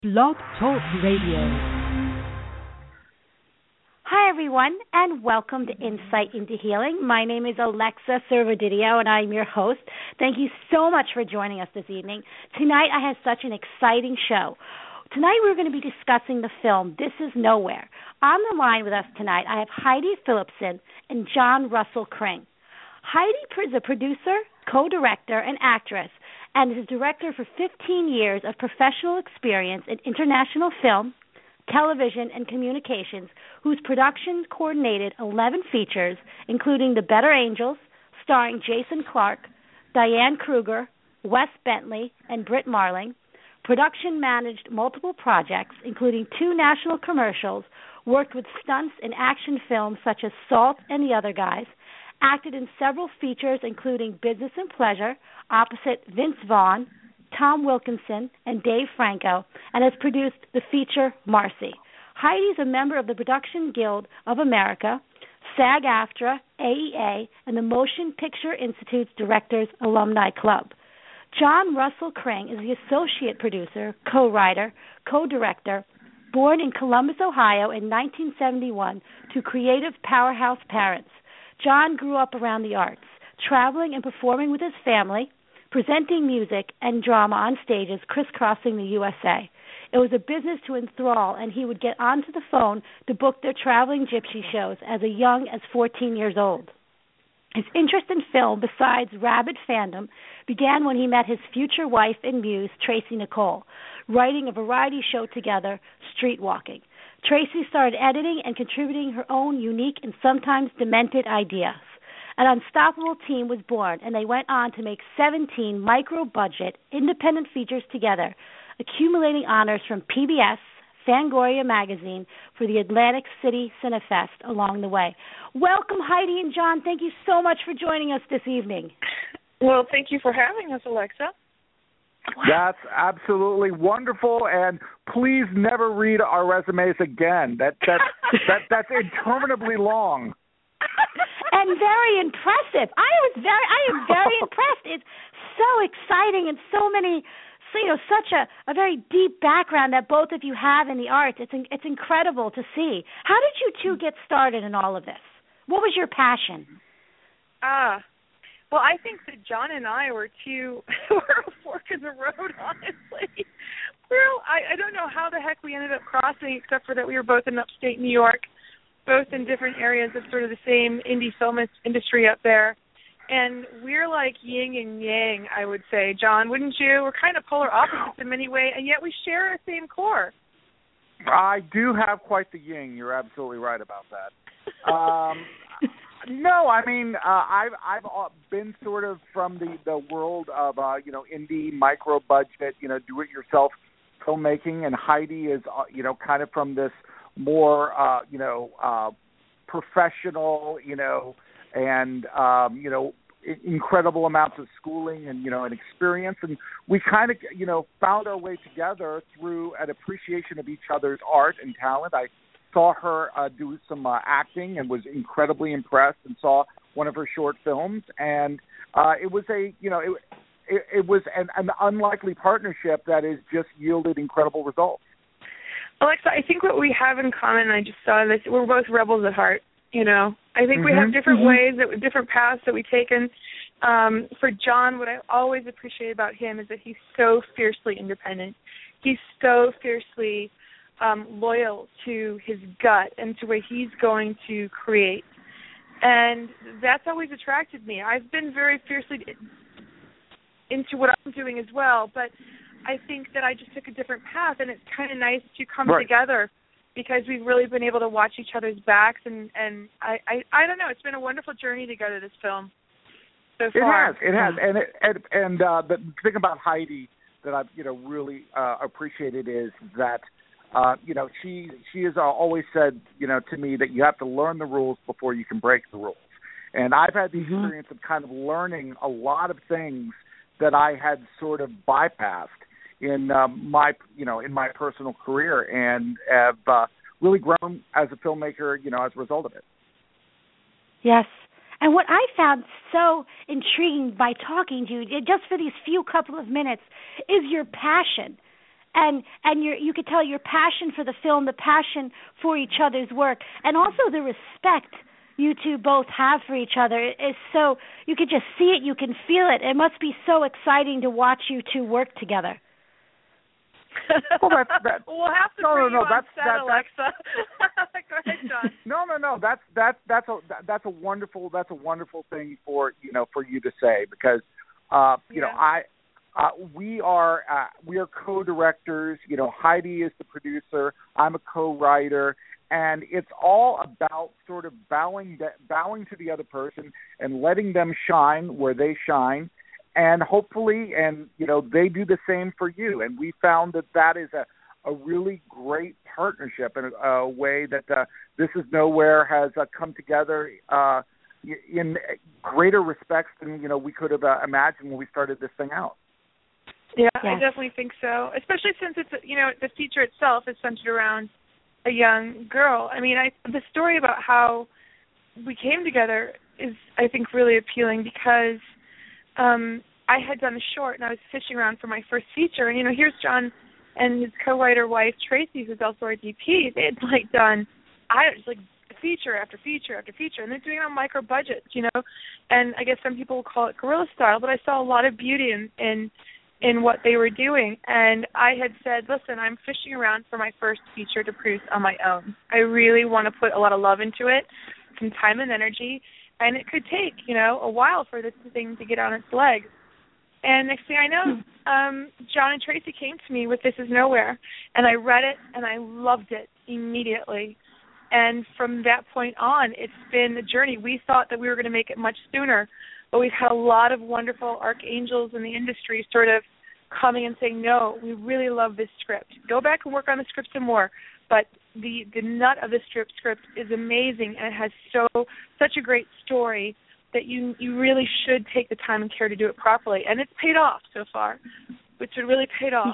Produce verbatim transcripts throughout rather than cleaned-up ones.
Blog Talk Radio. Hi, everyone, and welcome to Insight into Healing. My name is Alexa Servadidio, and I'm your host. Thank you so much for joining us this evening. Tonight, I have such an exciting show. Tonight, we're going to be discussing the film This Is Nowhere. On the line with us tonight, I have Heidi Phillipson and John Russell Kring. Heidi is a producer, co-director, and actress, and is a director for fifteen years of professional experience in international film, television, and communications, whose production coordinated eleven features, including The Better Angels, starring Jason Clarke, Diane Kruger, Wes Bentley, and Britt Marling, production managed multiple projects, including two national commercials, worked with stunts in action films such as Salt and the Other Guys, acted in several features including Business and Pleasure, opposite Vince Vaughn, Tom Wilkinson, and Dave Franco, and has produced the feature Marcy. Heidi is a member of the Production Guild of America, SAG-AFTRA, A E A, and the Motion Picture Institute's Directors Alumni Club. John Russell Kring is the associate producer, co-writer, co-director, born in Columbus, Ohio in nineteen seventy-one to creative powerhouse parents. John grew up around the arts, traveling and performing with his family, presenting music and drama on stages crisscrossing the U S A. It was a business to enthrall, and he would get onto the phone to book their traveling gypsy shows as young as fourteen years old. His interest in film, besides rabid fandom, began when he met his future wife and muse, Tracy Nicole, writing a variety show together, Streetwalking. Tracy started editing and contributing her own unique and sometimes demented ideas. An unstoppable team was born, and they went on to make seventeen micro-budget independent features together, accumulating honors from P B S, Fangoria Magazine, for the Atlantic City Cinefest along the way. Welcome, Heidi and John. Thank you so much for joining us this evening. Well, thank you for having us, Alexa. That's absolutely wonderful, and please never read our resumes again. That that that that's interminably long. And very impressive. I was very, I am very impressed. It's so exciting, and so many, so, you know, such a, a very deep background that both of you have in the arts. It's it's incredible to see. How did you two get started in all of this? What was your passion? Ah. Uh, Well, I think that John and I were two, were a fork in the road, honestly. Well, I, I don't know how the heck we ended up crossing, except for that we were both in upstate New York, both in different areas of sort of the same indie film industry up there. And we're like yin and yang, I would say. John, wouldn't you? We're kind of polar opposites in many ways, and yet we share the same core. I do have quite the yin. You're absolutely right about that. Um No, I mean uh, I've I've been sort of from the, the world of uh, you know indie micro budget you know do it yourself filmmaking, and Heidi is uh, you know kind of from this more uh, you know uh, professional you know and um, you know incredible amounts of schooling and you know and experience, and we kind of you know found our way together through an appreciation of each other's art and talent. I saw her uh, do some uh, acting and was incredibly impressed, and saw one of her short films, and uh, it was a, you know, it, it, it was an, an unlikely partnership that has just yielded incredible results. Alexa, I think what we have in common, and I just saw this, we're both rebels at heart, you know. I think mm-hmm. we have different mm-hmm. ways, that different paths that we've taken. Um, for John, what I always appreciate about him is that he's so fiercely independent. He's so fiercely Um, loyal to his gut and to where he's going to create. And that's always attracted me. I've been very fiercely into what I'm doing as well, but I think that I just took a different path, and it's kind of nice to come right. together because we've really been able to watch each other's backs, and, and I, I, I don't know, it's been a wonderful journey together, this film, so far. It has, it has. And, it, and, and uh, the thing about Heidi that I've, you know, really uh, appreciated is that Uh, you know, she she has always said, you know, to me that you have to learn the rules before you can break the rules. And I've had the mm-hmm. experience of kind of learning a lot of things that I had sort of bypassed in um, my, you know, in my personal career, and have uh, really grown as a filmmaker, you know, as a result of it. Yes. And what I found so intriguing by talking to you, just for these few couple of minutes, is your passion. and and you you could tell your passion for the film, the passion for each other's work, and also the respect you two both have for each other is so, you could just see it, you can feel it. It must be so exciting to watch you two work together. Well, that's, that, we'll have to no, bring no, no, you that's, on set, that, Alexa. Go ahead, John. No, no, no. That's that's that's a that's a wonderful that's a wonderful thing for you know for you to say, because uh, you yeah. know I uh, we are uh, we are co-directors. You know, Heidi is the producer. I'm a co-writer. And it's all about sort of bowing bowing to the other person and letting them shine where they shine, and hopefully, and you know, they do the same for you. And we found that that is a, a really great partnership in a, a way that uh, This Is Nowhere has uh, come together uh, in greater respects than you know we could have uh, imagined when we started this thing out. Yeah, yes. I definitely think so. Especially since it's you know the feature itself is centered around a young girl. I mean, I the story about how we came together is, I think, really appealing because um, I had done a short and I was fishing around for my first feature. And, you know, here's John and his co-writer wife, Tracy, who's also our D P. They had, like, done, I was like, feature after feature after feature, and they're doing it on micro budgets, you know. And I guess some people will call it guerrilla style, but I saw a lot of beauty in, in in what they were doing. And I had said, listen, I'm fishing around for my first feature to produce on my own. I really want to put a lot of love into it, some time and energy, and it could take, you know, a while for this thing to get on its legs. And next thing I know, um, John and Tracy came to me with This Is Nowhere, and I read it, and I loved it immediately. And from that point on, it's been a journey. We thought that we were going to make it much sooner, but we've had a lot of wonderful archangels in the industry sort of coming and saying, no, we really love this script. Go back and work on the script some more. But the, the nut of the script script is amazing, and it has so such a great story that you you really should take the time and care to do it properly. And it's paid off so far, which it really paid off.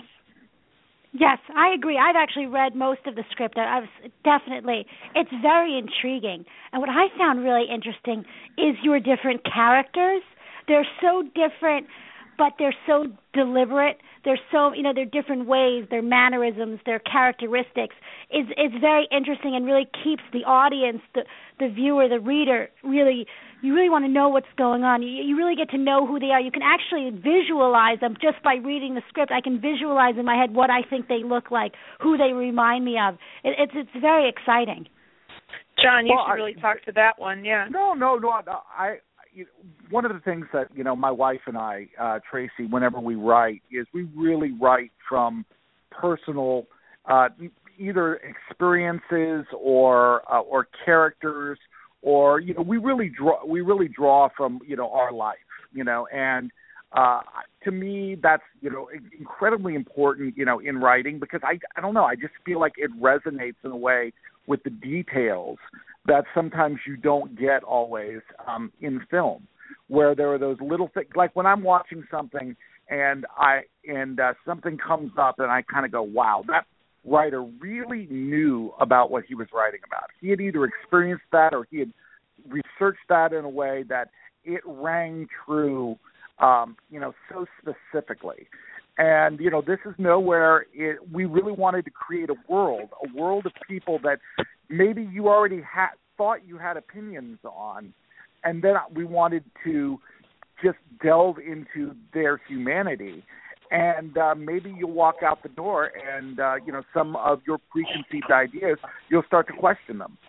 Yes, I agree. I've actually read most of the script. I was definitely, it's very intriguing. And what I found really interesting is your different characters. They're so different, but they're so deliberate. They're so, you know, they're different ways, their mannerisms, their characteristics. It's, it's very interesting and really keeps the audience, the, the viewer, the reader, really, you really want to know what's going on. You, you really get to know who they are. You can actually visualize them just by reading the script. I can visualize in my head what I think they look like, who they remind me of. It, it's it's very exciting. John, you well, should really I, talk to that one, yeah. No, no, no. no I, you know, one of the things that, you know, my wife and I, uh, Tracy, whenever we write, is we really write from personal uh, either experiences or uh, or characters. Or, you know, we really draw we really draw from, you know, our life, you know, and uh, to me that's, you know, incredibly important, you know, in writing, because I, I don't know, I just feel like it resonates in a way with the details that sometimes you don't get always um, in film, where there are those little things, like when I'm watching something and I and uh, something comes up and I kind of go, wow, that writer really knew about what he was writing about. He had either experienced that or he had researched that in a way that it rang true, um, you know, so specifically. And, you know, This Is Nowhere, it, we really wanted to create a world, a world of people that maybe you already had thought you had opinions on, and then we wanted to just delve into their humanity. And uh, maybe you'll walk out the door and, uh, you know, some of your preconceived ideas, you'll start to question them.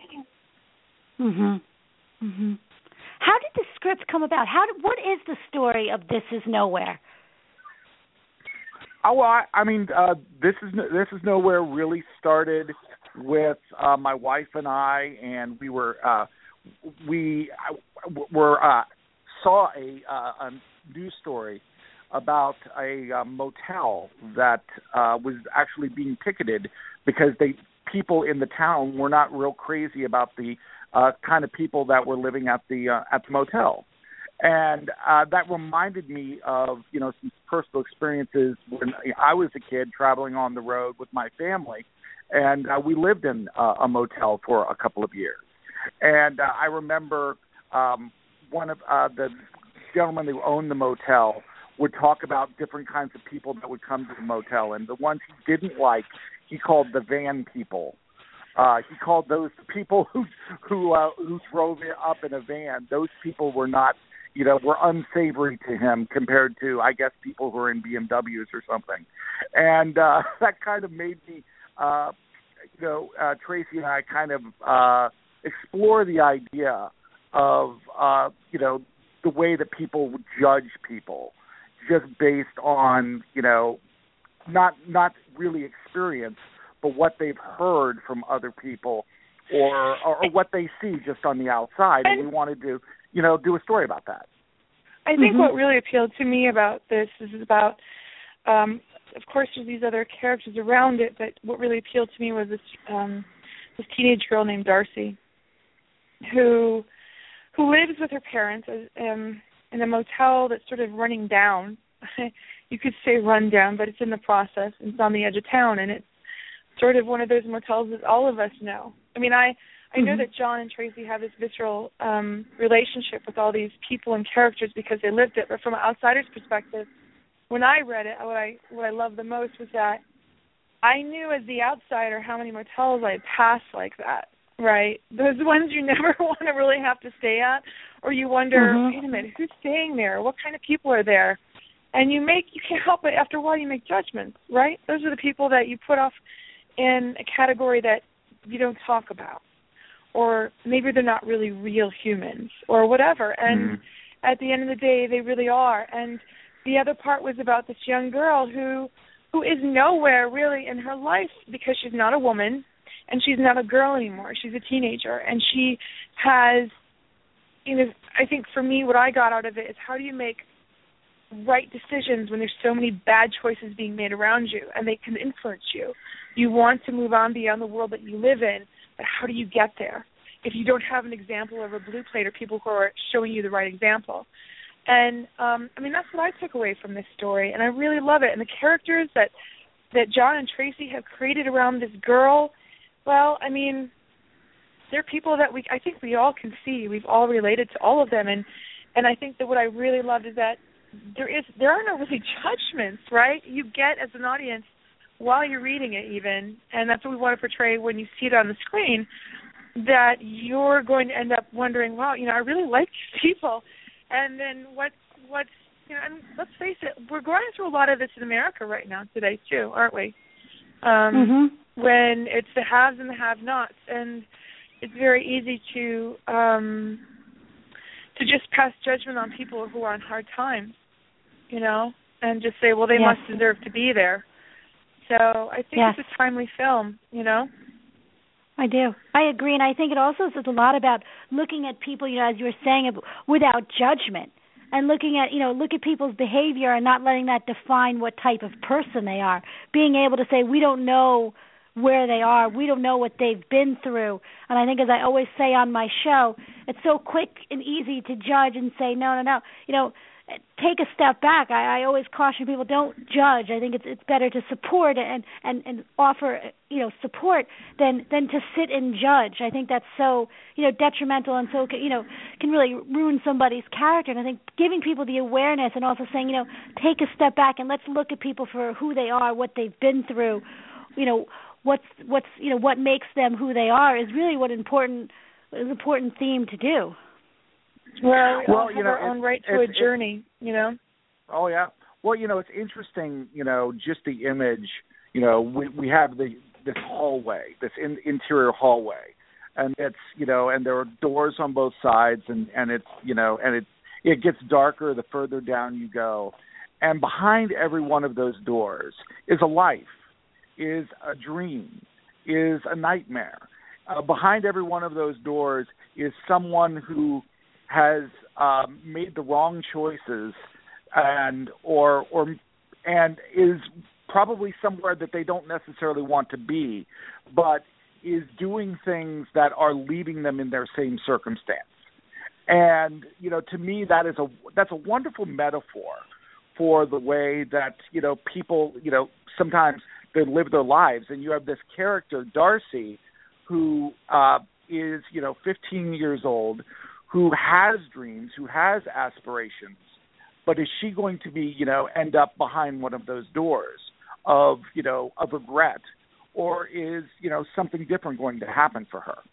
Mm-hmm. Mm-hmm. How did the script come about? How did, what is the story of This Is Nowhere? Oh, well, I, I mean, uh, This Is This Is Nowhere really started with uh, my wife and I, and we were, uh, we were, uh, saw a, uh, a news story about a uh, motel that uh, was actually being picketed because they people in the town were not real crazy about the uh, kind of people that were living at the uh, at the motel, and uh, that reminded me of you know some personal experiences when I was a kid traveling on the road with my family, and uh, we lived in uh, a motel for a couple of years, and uh, I remember um, one of uh, the gentlemen who owned the motel would talk about different kinds of people that would come to the motel, and the ones he didn't like, he called the van people. Uh, he called those people who who uh, who drove up in a van. Those people were not, you know, were unsavory to him compared to, I guess, people who are in B M Ws or something. And uh, that kind of made me, uh, you know, uh, Tracy and I kind of uh, explore the idea of, uh, you know, the way that people would judge people just based on, you know, not not really experience, but what they've heard from other people or, or, or what they see just on the outside. And, and we wanted to, you know, do a story about that. I think mm-hmm. what really appealed to me about this is about, um, of course, there's these other characters around it, but what really appealed to me was this um, this teenage girl named Darcy, who who lives with her parents um, in a motel that's sort of running down. You could say run down, but it's in the process. It's on the edge of town, and it's sort of one of those motels that all of us know. I mean, I, I know mm-hmm. that John and Tracy have this visceral um, relationship with all these people and characters because they lived it, but from an outsider's perspective, when I read it, what I what I loved the most was that I knew as the outsider how many motels I had passed like that, right? Those ones you never want to really have to stay at, or you wonder, mm-hmm. wait a minute, who's staying there? What kind of people are there? And you make, you can't help it, after a while you make judgments, right? Those are the people that you put off in a category that you don't talk about. Or maybe they're not really real humans or whatever. And mm-hmm. at the end of the day, they really are. And the other part was about this young girl who who is nowhere really in her life because she's not a woman and she's not a girl anymore. She's a teenager. And she has, you know, I think for me what I got out of it is how do you make right decisions when there's so many bad choices being made around you and they can influence you. You want to move on beyond the world that you live in, but how do you get there if you don't have an example of a blue plate or people who are showing you the right example? And, um, I mean, that's what I took away from this story, and I really love it. And the characters that, that John and Tracy have created around this girl, well, I mean, they're people that we I think we all can see. We've all related to all of them, and, and I think that what I really loved is that There is, there are no really judgments, right? You get as an audience while you're reading it even, and that's what we want to portray when you see it on the screen, that you're going to end up wondering, wow, you know, I really like these people. And then what, what's, you know, and let's face it, we're going through a lot of this in America right now today too, aren't we? Um, mm-hmm. When it's the haves and the have-nots, and it's very easy to um, to just pass judgment on people who are on hard times. You know, and just say, well, they yes. must deserve to be there. So I think yes. it's a timely film, you know. I do. I agree, and I think it also says a lot about looking at people, you know, as you were saying, without judgment, and looking at, you know, look at people's behavior and not letting that define what type of person they are. Being able to say, we don't know where they are. We don't know what they've been through. And I think, as I always say on my show, it's so quick and easy to judge and say, no, no, no. You know, take a step back. I, I always caution people, don't judge. I think it's it's better to support and, and, and offer, you know, support than, than to sit and judge. I think that's so, you know, detrimental and so, you know, can really ruin somebody's character. And I think giving people the awareness and also saying, you know, take a step back and let's look at people for who they are, what they've been through, you know, what's, what's you know, what makes them who they are is really what important is an important theme to do. Well, we well, all have you know, our own right to a journey, you know. Oh yeah. Well, you know, it's interesting. You know, just the image. You know, we we have the this hallway, this in, interior hallway, and it's you know, and there are doors on both sides, and and it's you know, and it it gets darker the further down you go, and behind every one of those doors is a life, is a dream, is a nightmare. Uh, behind every one of those doors is someone who has um, made the wrong choices, and or or and is probably somewhere that they don't necessarily want to be, but is doing things that are leaving them in their same circumstance. And you know, to me, that is a that's a wonderful metaphor for the way that you know people you know sometimes they live their lives. And you have this character Darcy, who uh, is you know fifteen years old, who has dreams, who has aspirations, but is she going to be, you know, end up behind one of those doors of, you know, of regret, or is, you know, something different going to happen for her?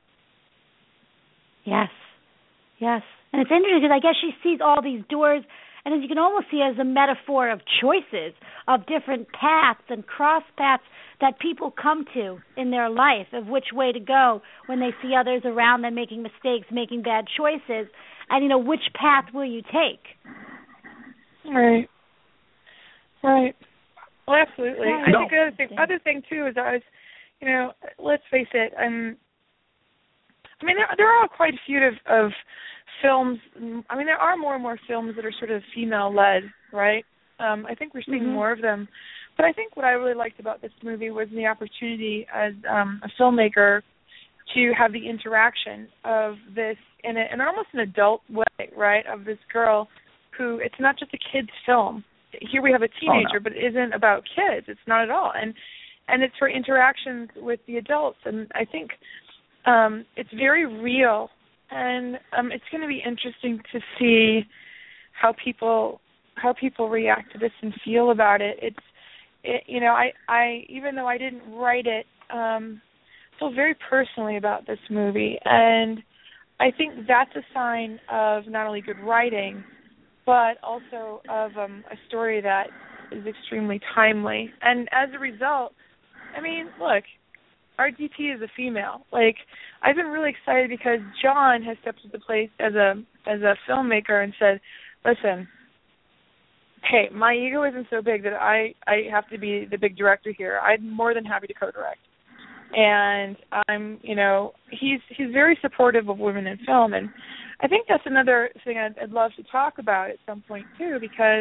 Yes, yes. And it's interesting because I guess she sees all these doors, and as you can almost see as a metaphor of choices, of different paths and cross paths that people come to in their life, of which way to go when they see others around them making mistakes, making bad choices, and, you know, which path will you take? Right. Right. Well, absolutely. Yeah, I no. think the other thing, other thing, too, is I was, you know, let's face it, I'm, I mean, there, there are quite a few of, of films, I mean, there are more and more films that are sort of female-led, right? Um, I think we're seeing mm-hmm. more of them. But I think what I really liked about this movie was the opportunity as um, a filmmaker to have the interaction of this in, a, in almost an adult way, right, of this girl who, it's not just a kid's film. Here we have a teenager, oh, no. but it isn't about kids. It's not at all. And and it's for interactions with the adults. And I think um, it's very real. And um, it's going to be interesting to see how people how people react to this and feel about it. It's It, you know, I, I, even though I didn't write it, um, feel very personally about this movie, and I think that's a sign of not only good writing, but also of um, a story that is extremely timely. And as a result, I mean, look, our D P is a female. Like, I've been really excited because John has stepped to the place as a as a filmmaker and said, listen, hey, my ego isn't so big that I, I have to be the big director here. I'm more than happy to co-direct. And I'm, you know, he's he's very supportive of women in film. And I think that's another thing I'd, I'd love to talk about at some point, too, because,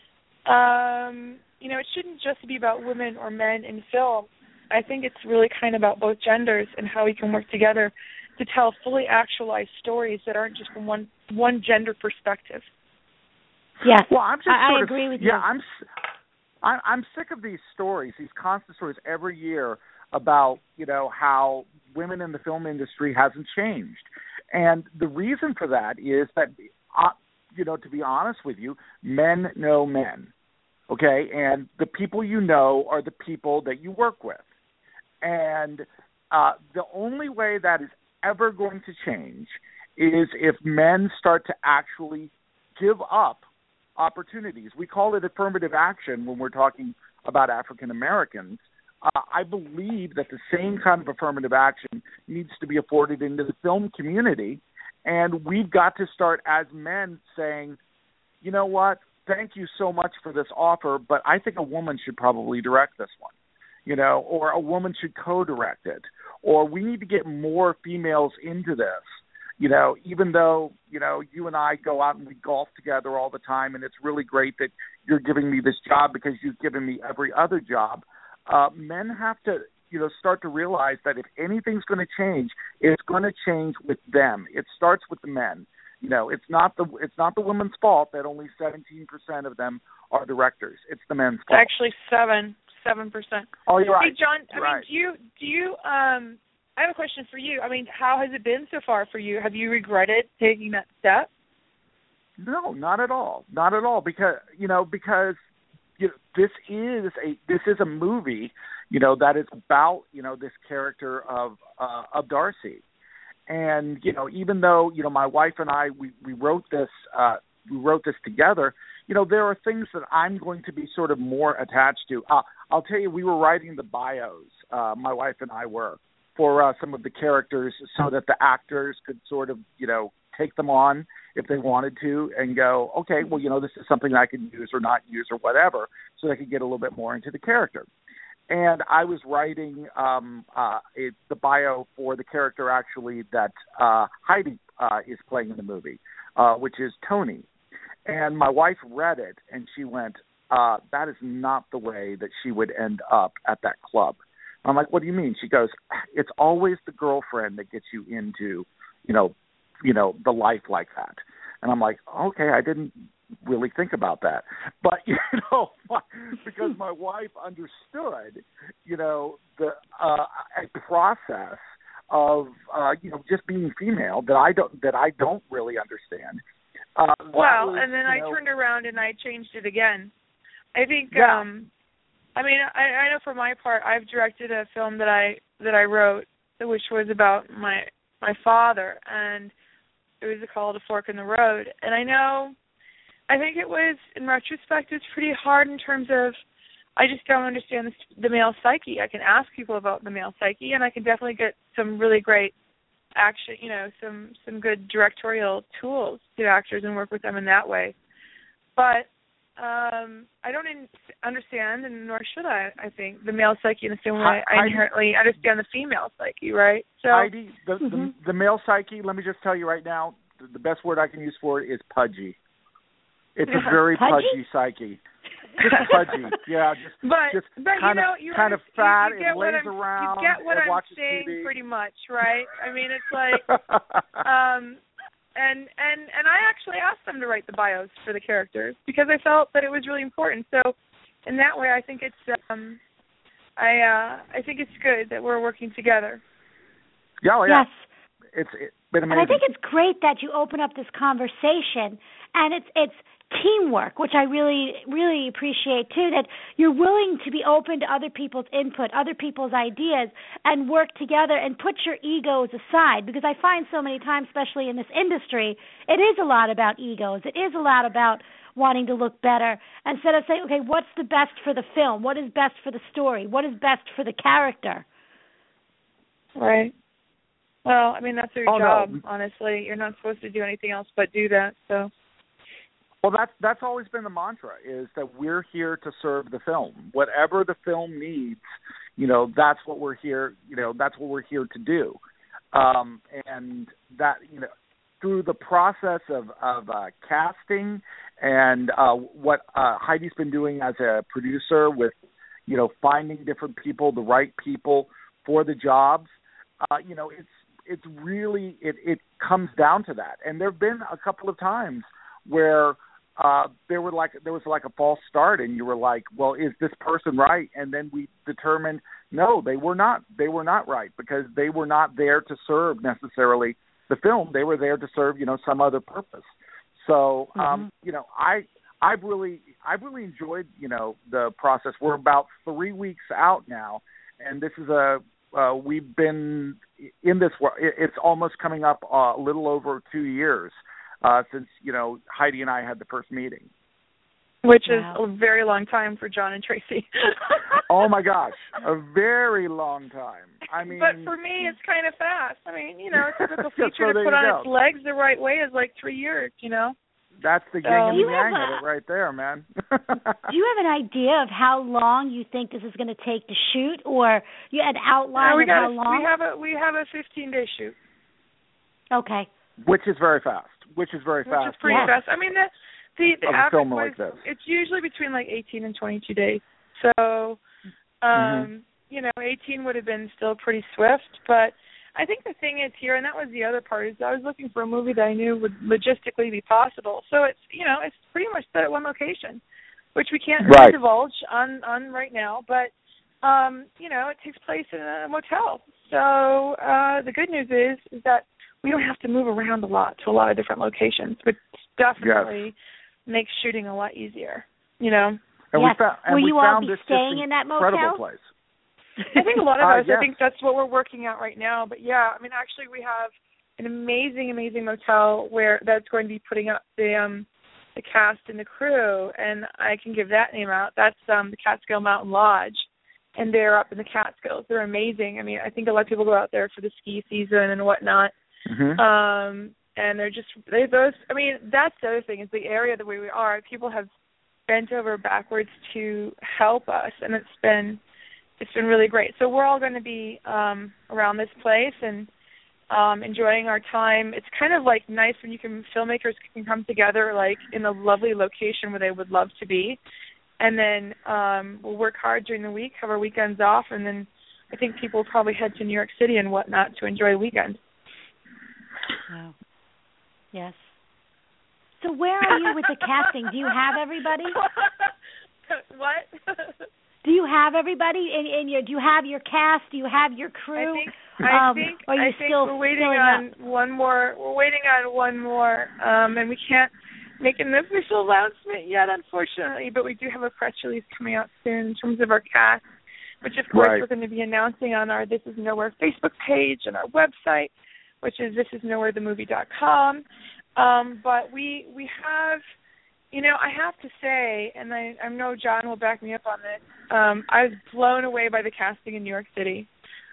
um, you know, it shouldn't just be about women or men in film. I think it's really kind of about both genders and how we can work together to tell fully actualized stories that aren't just from one, one gender perspective. Yes, well, I'm just I, sort I of, agree with yeah, you. Yeah, I'm, I, I'm sick of these stories, these constant stories every year about, you know, how women in the film industry hasn't changed. And the reason for that is that, uh, you know, to be honest with you, men know men, okay? And the people you know are the people that you work with. And uh, the only way that is ever going to change is if men start to actually give up opportunities. We call it affirmative action when we're talking about African Americans. Uh, I believe that the same kind of affirmative action needs to be afforded into the film community, and we've got to start as men saying, you know what, thank you so much for this offer, but I think a woman should probably direct this one, you know, or a woman should co-direct it, or we need to get more females into this. You know, even though, you know, you and I go out and we golf together all the time, and it's really great that you're giving me this job because you've given me every other job, uh, men have to, you know, start to realize that if anything's going to change, it's going to change with them. It starts with the men. You know, it's not the it's not the women's fault that only seventeen percent of them are directors. It's the men's fault. Actually, seven, seven percent. Oh, you're right. Hey, John, I you're mean, right. do you do you um? I have a question for you. I mean, how has it been so far for you? Have you regretted taking that step? No, not at all. Not at all. Because you know, because you know, this is a this is a movie, you know, that is about, you know, this character of uh, of Darcy, and you know, even though, you know, my wife and I we, we wrote this uh, we wrote this together, you know, there are things that I'm going to be sort of more attached to. Uh, I'll tell you, we were writing the bios. Uh, my wife and I were. for uh, some of the characters so that the actors could sort of, you know, take them on if they wanted to and go, okay, well, you know, this is something I can use or not use or whatever, so they could get a little bit more into the character. And I was writing um, uh, it, the bio for the character actually that uh, Heidi uh, is playing in the movie, uh, which is Tony. And my wife read it and she went, uh, that is not the way that she would end up at that club. I'm like, what do you mean? She goes, it's always the girlfriend that gets you into, you know, you know, the life like that. And I'm like, okay, I didn't really think about that. But, you know, because my wife understood, you know, the uh, a process of, uh, you know, just being female that I don't, that I don't really understand. Uh, well, was, and then I know, turned around and I changed it again. I think. Yeah. um I mean, I, I know for my part, I've directed a film that I that I wrote, which was about my my father, and it was called A Fork in the Road. And I know, I think it was, in retrospect, it's pretty hard in terms of, I just don't understand the, the male psyche. I can ask people about the male psyche, and I can definitely get some really great action, you know, some some good directorial tools to actors and work with them in that way. But um, I don't in, understand, and nor should I, I think, the male psyche in the same way I, I inherently understand the female psyche, right? So, Heidi, the, mm-hmm. the, the male psyche, let me just tell you right now, the, the best word I can use for it is pudgy. It's a very pudgy? pudgy psyche. Just pudgy, yeah. Just, but just but kind you know, of you kind of fat. you, you get it lays what I'm, around. You get what it I'm watches saying, T V. pretty much, right? I mean, it's like, um, and and and I actually asked them to write the bios for the characters because I felt that it was really important. So, in that way, I think it's um, I uh, I think it's good that we're working together. Yeah, oh, yeah. Yes. It's it's been amazing. And I think it's great that you open up this conversation, and it's it's teamwork, which I really, really appreciate too, that you're willing to be open to other people's input, other people's ideas, and work together and put your egos aside, because I find so many times, especially in this industry, it is a lot about egos. It is a lot about wanting to look better, instead of saying, okay, what's the best for the film? What is best for the story? What is best for the character? Right. Well, I mean, that's your oh, job, no. honestly. You're not supposed to do anything else but do that, so... Well, that's that's always been the mantra, is that we're here to serve the film. Whatever the film needs, you know, that's what we're here. You know, that's what we're here to do. Um, and that, you know, through the process of of uh, casting and uh, what uh, Heidi's been doing as a producer with, you know, finding different people, the right people for the jobs. Uh, you know, it's it's really it it comes down to that. And there've been a couple of times where Uh, there were like there was like a false start, and you were like, "Well, is this person right?" And then we determined, no, they were not. They were not right, because they were not there to serve necessarily the film. They were there to serve, you know, some other purpose. So, um, mm-hmm. you know, I I've really I've really enjoyed, you know, the process. We're about three weeks out now, and this is a uh, we've been in this. It's almost coming up uh, a little over two years. Uh, since, you know, Heidi and I had the first meeting. Which wow. is a very long time for John and Tracy. Oh, my gosh. A very long time. I mean... But for me, it's kind of fast. I mean, you know, a typical feature so to put on go. its legs the right way is like three years, you know? That's the yin and the yang of it right there, man. Do you have an idea of how long you think this is going to take to shoot, or you had outline no, we of got how a, long? We have a, we have a fifteen-day shoot. Okay. Which is very fast. Which is very Which fast. is pretty yeah. fast. I mean, the the, the of average a film was, like this. it's usually between like eighteen and twenty-two days. So, um, mm-hmm. you know, eighteen would have been still pretty swift. But I think the thing is here, and that was the other part, is I was looking for a movie that I knew would logistically be possible. So it's, you know, it's pretty much set at one location, which we can't right. really divulge on, on right now. But, um, you know, it takes place in a motel. So uh, the good news is, is that we don't have to move around a lot to a lot of different locations, which definitely yes. makes shooting a lot easier, you know. And yes. we found, and Will we you all found be this staying just in that incredible motel? place. I think a lot of uh, us, yes. I think that's what we're working out right now. But, yeah, I mean, actually we have an amazing, amazing motel where that's going to be putting up the um, the cast and the crew, and I can give that name out. That's um, the Catskill Mountain Lodge. And they're up in the Catskills. They're amazing. I mean, I think a lot of people go out there for the ski season and whatnot. Mm-hmm. Um, and they're just, they those, I mean, that's the other thing, is the area the way we are. People have bent over backwards to help us, and it's been, it's been really great. So we're all going to be um, around this place and um, enjoying our time. It's kind of like nice when you can, filmmakers can come together like in a lovely location where they would love to be. And then um, we'll work hard during the week, have our weekends off, and then I think people will probably head to New York City and whatnot to enjoy the weekend. Wow. Yes. So where are you with the casting? Do you have everybody? What? Do you have everybody in, in your? Do you have your cast? Do you have your crew? I think, I um, think, are you I think still we're waiting filling on up? one more. We're waiting on one more, um, and we can't. making the official announcement yet, unfortunately, but we do have a press release coming out soon in terms of our cast, which, of course, right. we're going to be announcing on our This Is Nowhere Facebook page and our website, which is this is nowhere the movie dot com. Um, but we we have, you know, I have to say, and I, I know John will back me up on this, um, I was blown away by the casting in New York City.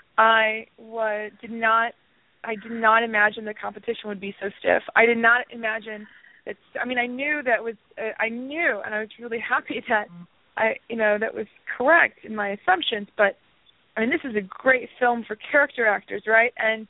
I was, did not I did not imagine the competition would be so stiff. I did not imagine that. I mean, I knew that was. Uh, I knew, and I was really happy that I, you know, that was correct in my assumptions. But I mean, this is a great film for character actors, right? And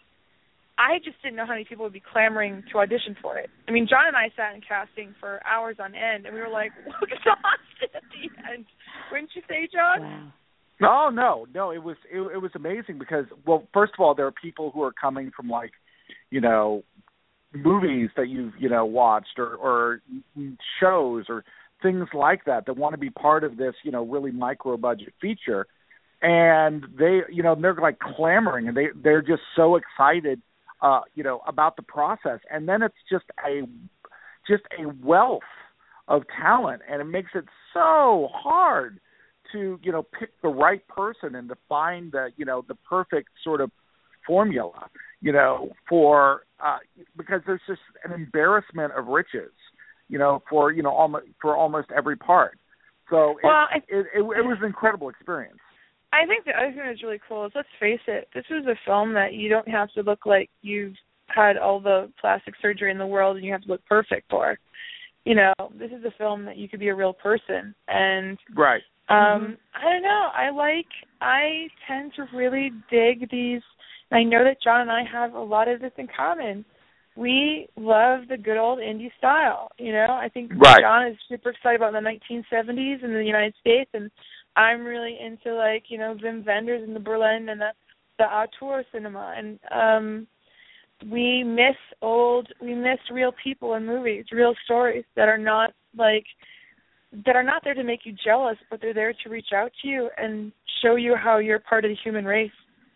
I just didn't know how many people would be clamoring to audition for it. I mean, John and I sat in casting for hours on end, and we were like, exhausted at the end. Wouldn't you say, John? Wow. No, no, no. It was it, it was amazing because, well, first of all, there are people who are coming from, like, you know, movies that you've you know watched or, or shows or things like that that want to be part of this, you know, really micro budget feature, and they you know they're like clamoring and they they're just so excited, uh, you know, about the process, and then it's just a just a wealth of talent, and it makes it so hard to, you know, pick the right person and to find the, you know, the perfect sort of formula, you know, for, uh, because there's just an embarrassment of riches, you know, for, you know, almost, for almost every part. So it, well, I, it, it, it was an incredible experience. I think the other thing that's really cool is, let's face it, this is a film that you don't have to look like you've had all the plastic surgery in the world and you have to look perfect for. You know, this is a film that you could be a real person. And right. Um, mm-hmm. I don't know. I like, I tend to really dig these, and I know that John and I have a lot of this in common. We love the good old indie style, you know. I think right. John is super excited about the nineteen seventies in the United States, and I'm really into, like, you know, Wim Wenders and the Berlin and the, the auteur cinema. And um, we miss old, we miss real people in movies, real stories that are not, like, that are not there to make you jealous, but they're there to reach out to you and show you how you're part of the human race.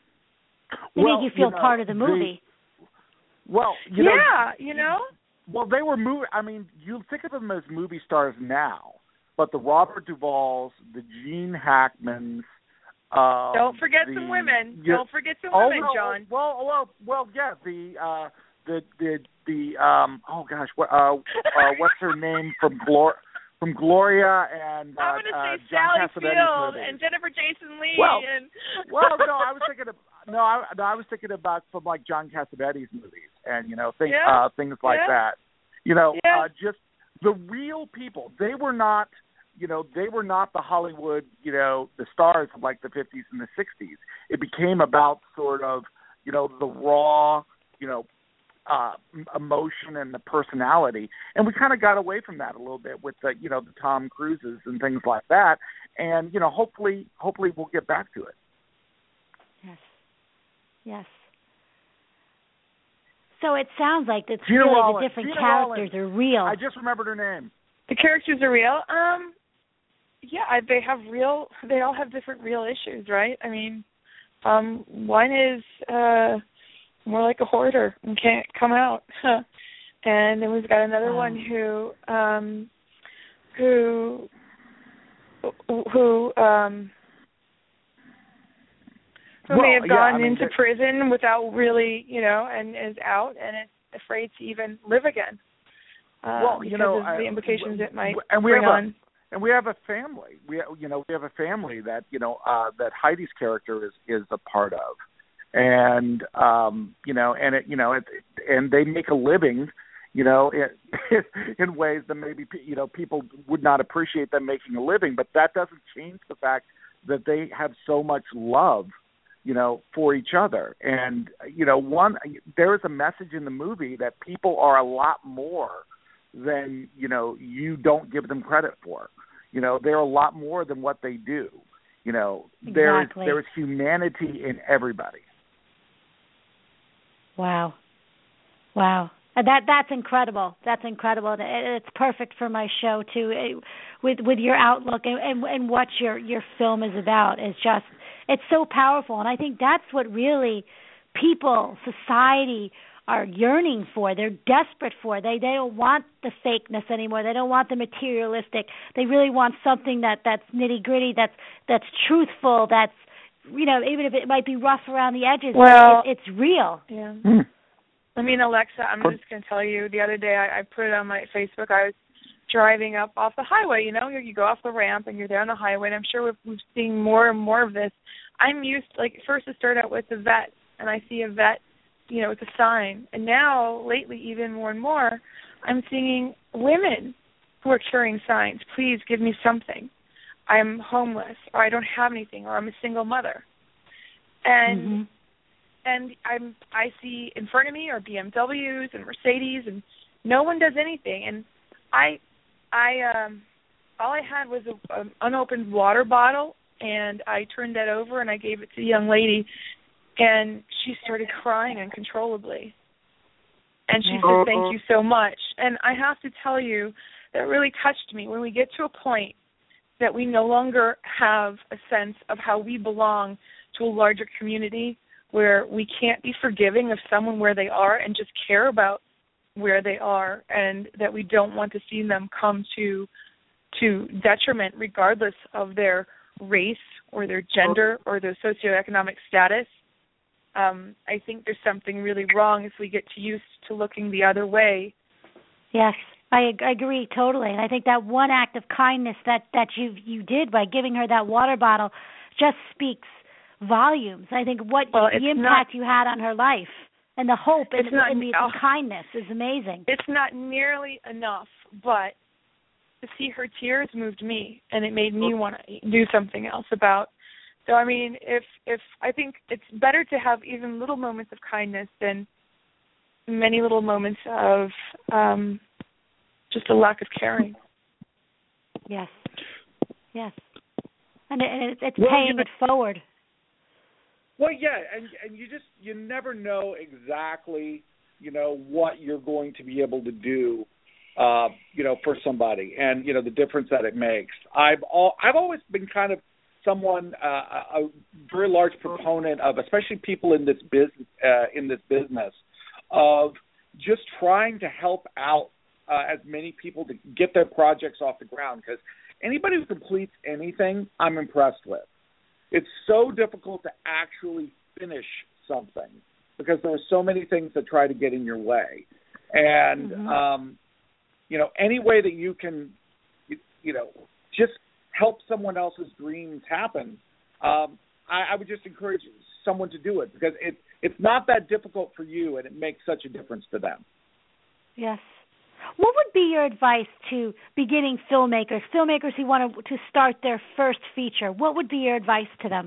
They well, make you feel you know, part of the movie. The, well, you yeah, know, you know. Well, they were movie. I mean, you think of them as movie stars now, but the Robert Duvalls, the Gene Hackmans. Um, Don't forget the, some women. You, Don't forget some oh, women, well, John. Well, well, well, yeah. The uh, the the the um. Oh gosh, what uh, uh what's her name from Glor? From Gloria and uh, I'm going to uh, say John Sally Cassavetes Field movies. and Jennifer Jason Leigh. Well, and well, no, I was thinking of no, I, no, I was thinking about from like John Cassavetes movies and you know things yeah. uh, things like yeah. that. You know, yeah. uh, just the real people. They were not, you know, they were not the Hollywood, you know, the stars of like the fifties and the sixties. It became about sort of, you know, the raw, you know. Uh, emotion and the personality, and we kind of got away from that a little bit with the, you know, the Tom Cruises and things like that. And you know, hopefully, hopefully we'll get back to it. Yes, yes. So it sounds like it's Gina really Rollins. the different Gina characters Rollins. are real. I just remembered her name. The characters are real. Um, yeah, I, they have real. They all have different real issues, right? I mean, um, one is. Uh, more like a hoarder and can't come out. And then we've got another wow. one who um who who um who well, may have yeah, gone I mean, into the, prison without really, you know, and is out and is afraid to even live again. Uh, well, because you know, of the implications I, it might and we bring have a, on. And we have a family. We you know we have a family that you know uh, that Heidi's character is is a part of. And um, you know, and it, you know, it, and they make a living, you know, in, in ways that maybe you know people would not appreciate them making a living. But that doesn't change the fact that they have so much love, you know, for each other. And you know, one there is a message in the movie that people are a lot more than you know you don't give them credit for. You know, they're a lot more than what they do. You know, exactly. there is there is humanity in everybody. Wow, wow, that that's incredible. That's incredible. It, it's perfect for my show too, it, with with your outlook and, and and what your your film is about. It's just it's so powerful, and I think that's what really people, society, are yearning for. They're desperate for. They they don't want the fakeness anymore. They don't want the materialistic. They really want something that that's nitty gritty. That's that's truthful. That's, you know, even if it might be rough around the edges, well, it, it's real. Yeah. Mm. I mean, Alexa, I'm just going to tell you. The other day, I, I put it on my Facebook. I was driving up off the highway. You know, you go off the ramp and you're there on the highway. And I'm sure we've, we've seen more and more of this. I'm used, like, first to start out with the vet, and I see a vet, you know, with a sign. And now, lately, even more and more, I'm seeing women who are carrying signs. Please give me something. I'm homeless, or I don't have anything, or I'm a single mother. And mm-hmm. and I'm I see in front of me are B M Ws and Mercedes, and no one does anything. And I I um all I had was an unopened water bottle, and I turned that over and I gave it to the young lady, and she started crying uncontrollably. And she said, "Thank you so much." And I have to tell you, that really touched me. When we get to a point that we no longer have a sense of how we belong to a larger community, where we can't be forgiving of someone where they are and just care about where they are, and that we don't want to see them come to to detriment regardless of their race or their gender or their socioeconomic status. Um, I think there's something really wrong if we get too used to looking the other way. Yes, I, I agree totally. And I think that one act of kindness that, that you you did by giving her that water bottle just speaks volumes. I think what well, the impact not, you had on her life and the hope and, not, and the, oh, the kindness is amazing. It's not nearly enough, but to see her tears moved me, and it made me want to do something else about. So, I mean, if if I think it's better to have even little moments of kindness than many little moments of um, just a lack of caring. Yes, yes, and, it, and it's, it's well, paying you know, it forward. Well, yeah, and and you just you never know exactly, you know, what you're going to be able to do, uh, you know, for somebody, and you know the difference that it makes. I've all I've always been kind of someone uh, a very large proponent of, especially people in this business uh, in this business, of just trying to help out uh, as many people to get their projects off the ground. Because anybody who completes anything, I'm impressed with. It's so difficult to actually finish something because there are so many things that try to get in your way. And, mm-hmm. um, you know, any way that you can, you, you know, just help someone else's dreams happen, um, I, I would just encourage someone to do it because it, it's not that difficult for you, and it makes such a difference to them. Yes. What would be your advice to beginning filmmakers, filmmakers who want to, to start their first feature? What would be your advice to them?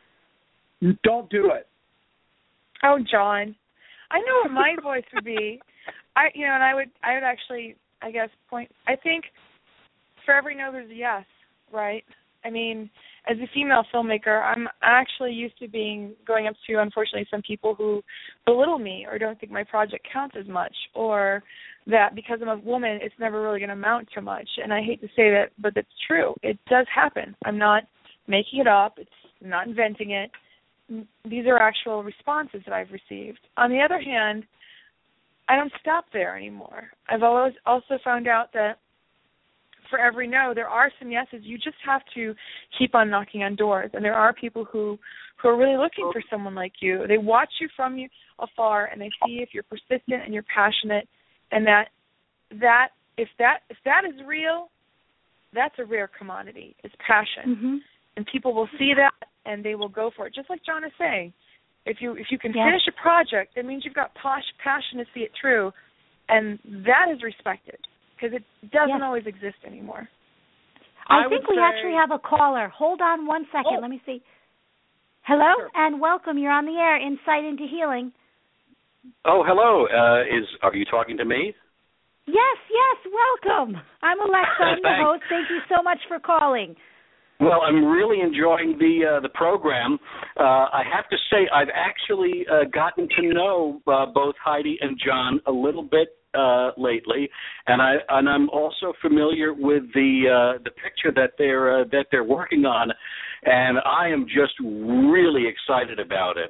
Don't do it. Oh, John, I know what my voice would be. I, you know, and I would, I would actually, I guess, point. I think for every no, there's a yes, right? I mean, as a female filmmaker, I'm actually used to being going up to, unfortunately, some people who belittle me or don't think my project counts as much, or that because I'm a woman, it's never really going to amount to much. And I hate to say that, but that's true. It does happen. I'm not making it up. It's I'm not inventing it. These are actual responses that I've received. On the other hand, I don't stop there anymore. I've always also found out that for every no, there are some yeses. You just have to keep on knocking on doors. And there are people who, who are really looking for someone like you. They watch you from you afar, and they see if you're persistent and you're passionate, and that that if that if that is real, that's a rare commodity. It's passion, mm-hmm. and people will see that and they will go for it. Just like John is saying, if you if you can yes. finish a project, that means you've got posh passion to see it through, and that is respected. Because it doesn't yes. always exist anymore. I, I think we say... actually have a caller. Hold on one second. Oh. Let me see. Hello, sure. and welcome. You're on the air, Insight into Healing. Oh, hello. Uh, is Are you talking to me? Yes, yes, welcome. I'm Alexa. I'm the host. Thank you so much for calling. Well, I'm really enjoying the uh, the program. Uh, I have to say, I've actually uh, gotten to know uh, both Heidi and John a little bit uh, lately, and I and I'm also familiar with the uh, the picture that they're uh, that they're working on, and I am just really excited about it.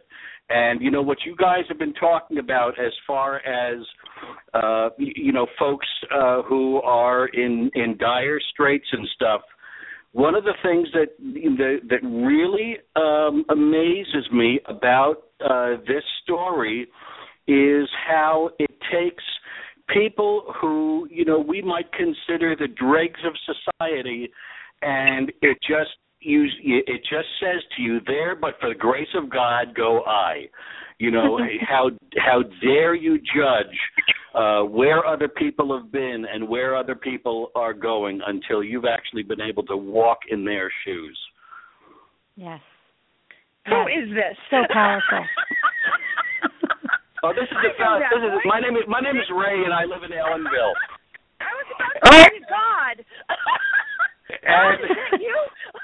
And, you know, what you guys have been talking about as far as, uh, you know, folks uh, who are in, in dire straits and stuff, one of the things that that, that really um, amazes me about uh, this story is how it takes people who, you know, we might consider the dregs of society, and it just you, it just says to you, there, but for the grace of God, go I. You know, how how dare you judge uh, where other people have been and where other people are going until you've actually been able to walk in their shoes. Yes. Who yes. is this? So powerful. Oh, this is the uh, this is my name is my name is Ray, and I live in Ellenville. I was about to say God. And, God, is that you?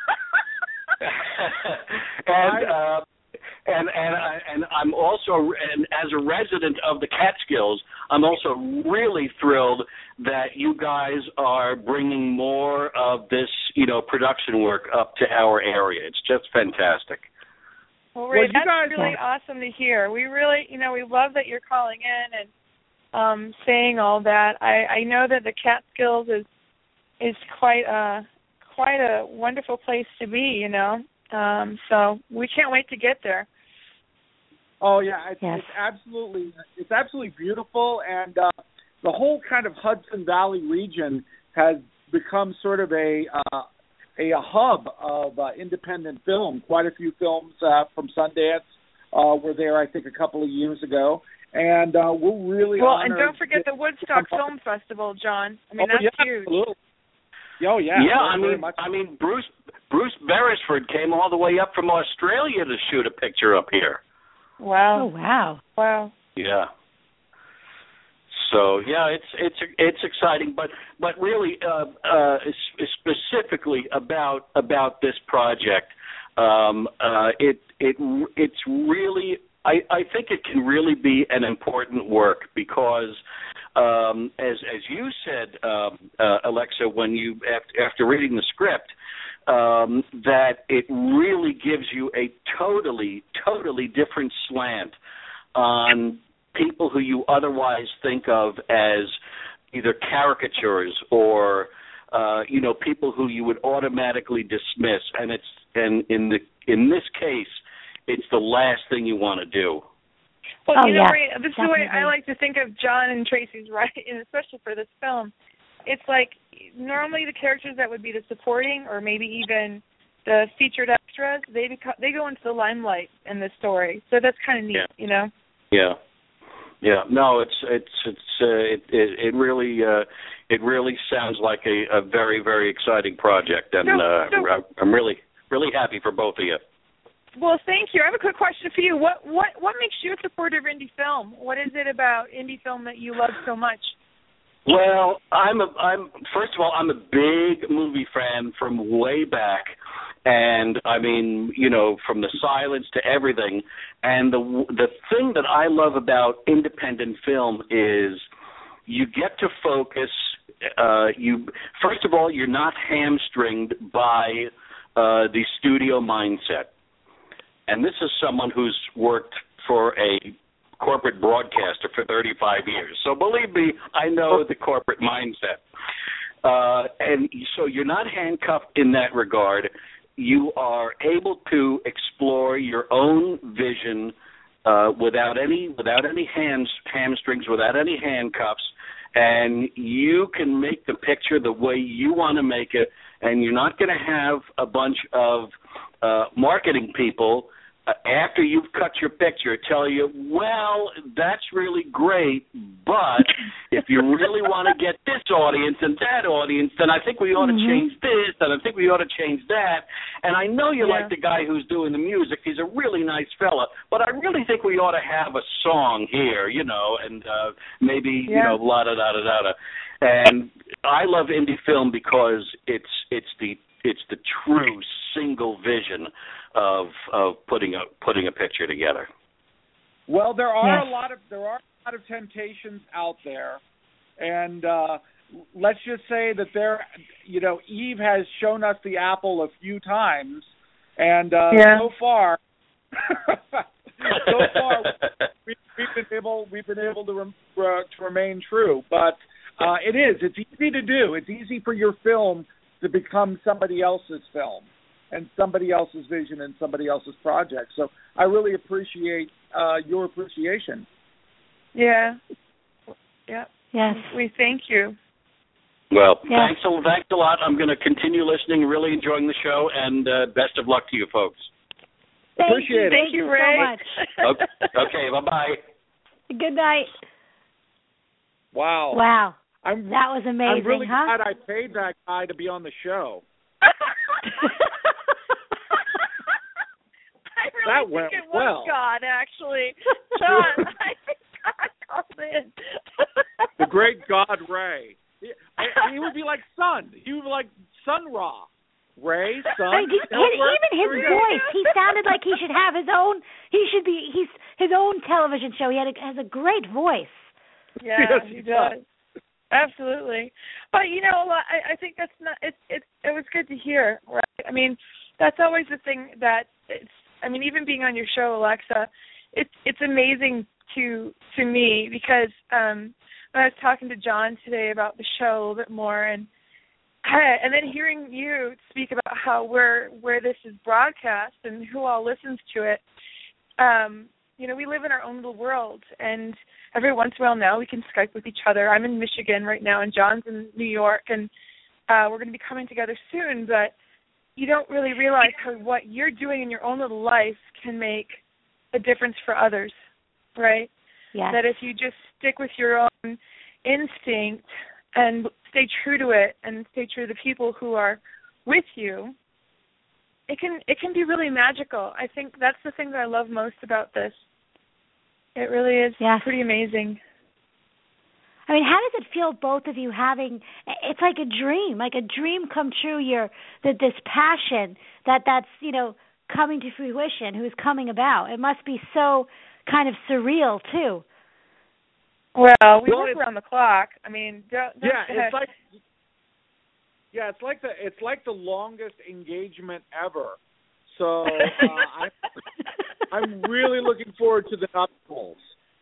and uh, and and I, and I'm also, and as a resident of the Catskills, I'm also really thrilled that you guys are bringing more of this, you know, production work up to our area. It's just fantastic. Well, Ray, well, that's guys, really awesome to hear. We really, you know, we love that you're calling in and um, saying all that. I, I know that the Catskills is is quite a quite a wonderful place to be, you know. Um, so we can't wait to get there. Oh yeah, it's, yes. it's absolutely it's absolutely beautiful, and uh, the whole kind of Hudson Valley region has become sort of a uh, a, a hub of uh, independent film. Quite a few films uh, from Sundance uh, were there, I think, a couple of years ago, and uh, we're really well. honored And don't forget the Woodstock Film Festival, John. I mean, oh, that's yeah, huge. Absolutely. Oh yeah. Yeah, I mean, much. I mean, Bruce Bruce Beresford came all the way up from Australia to shoot a picture up here. Wow. Oh wow. Wow. Yeah. So yeah, it's it's it's exciting, but but really uh, uh, specifically about about this project, um, uh, it it it's really I, I think it can really be an important work because um, as as you said, um, uh, Alexa, when you after, after reading the script, um, that it really gives you a totally totally different slant on people who you otherwise think of as either caricatures or uh, you know, people who you would automatically dismiss, and it's and in the in this case, it's the last thing you want to do. Well, oh, you know, yeah, Ray, this definitely. is the way I like to think of John and Tracy's writing, especially for this film. It's like normally the characters that would be the supporting or maybe even the featured extras, they beco- they go into the limelight in this story. So that's kind of neat, yeah. you know. Yeah. Yeah, no, it's it's it's uh, it, it it really uh, it really sounds like a, a very very exciting project, and so, uh, so, I'm really really happy for both of you. Well, thank you. I have a quick question for you. What what what makes you a supporter of indie film? What is it about indie film that you love so much? Well, I'm a I'm first of all I'm a big movie fan from way back. And I mean, you know, from the silence to everything. And the the thing that I love about independent film is you get to focus. Uh, you first of all, you're not hamstringed by uh, the studio mindset. And this is someone who's worked for a corporate broadcaster for thirty-five years. So believe me, I know the corporate mindset. Uh, and so you're not handcuffed in that regard. You are able to explore your own vision uh, without any without any hands hamstrings, without any handcuffs, and you can make the picture the way you want to make it. And you're not going to have a bunch of uh, marketing people uh, after you've cut your picture tell you, well, that's really great, but if you really want to get this audience and that audience, then I think we ought to mm-hmm. change this, and I think we ought to change that. And I know you yeah. like the guy who's doing the music. He's a really nice fella, but I really think we ought to have a song here, you know, and uh, maybe, yeah. you know, la-da-da-da-da-da. And I love indie film because it's it's the it's the true single vision of of putting a putting a picture together. Well, there are yes. a lot of there are a lot of temptations out there, and uh, let's just say that there, you know, Eve has shown us the apple a few times, and uh, yeah. so far, so far we, we've been able we've been able to rem, uh, to remain true. But uh, it is it's easy to do. It's easy for your film to become somebody else's film and somebody else's vision and somebody else's project. So I really appreciate uh, your appreciation. Yeah. Yeah. Yes. We thank you. Well, Yes. thanks, a, thanks a lot. I'm going to continue listening, really enjoying the show, and uh, best of luck to you folks. Thank Appreciate you. it. Thank you Ray. so much. Okay, okay, bye-bye. Good night. Wow. Wow. I'm, That was amazing, I'm really huh? glad I paid that guy to be on the show. I really That think went it was well. God, actually. John, I think God called in. The great God Ray. He, he would be like Sun. He would be like Sun Ra. Ray, Sun. I mean, his, even his voice, he sounded like he should have his own. He should be. He's his own television show. He had a, has a great voice. Yeah, Yes, he he does. Absolutely. But you know, I, I think that's not. It, it it was good to hear, right? I mean, that's always the thing that it's. I mean, even being on your show, Alexa, it's it's amazing to to me because um, when I was talking to John today about the show a little bit more, and and then hearing you speak about how where where this is broadcast and who all listens to it. Um, you know, we live in our own little world, and every once in a while now we can Skype with each other. I'm in Michigan right now, and John's in New York, and uh, we're going to be coming together soon, but you don't really realize how what you're doing in your own little life can make a difference for others, right? Yes. That if you just stick with your own instinct and stay true to it and stay true to the people who are with you, it can it can be really magical. I think that's the thing that I love most about this. It really is Yes. pretty amazing. I mean, how does it feel, both of you having? It's like a dream, like a dream come true. You're that this passion that that's you know coming to fruition, who's coming about. It must be so kind of surreal too. Well, we Well, work it's- around the clock. I mean, don't, don't Yeah, it's like yeah, it's like the it's like the longest engagement ever. So uh, I'm I'm really looking forward to the nuptials.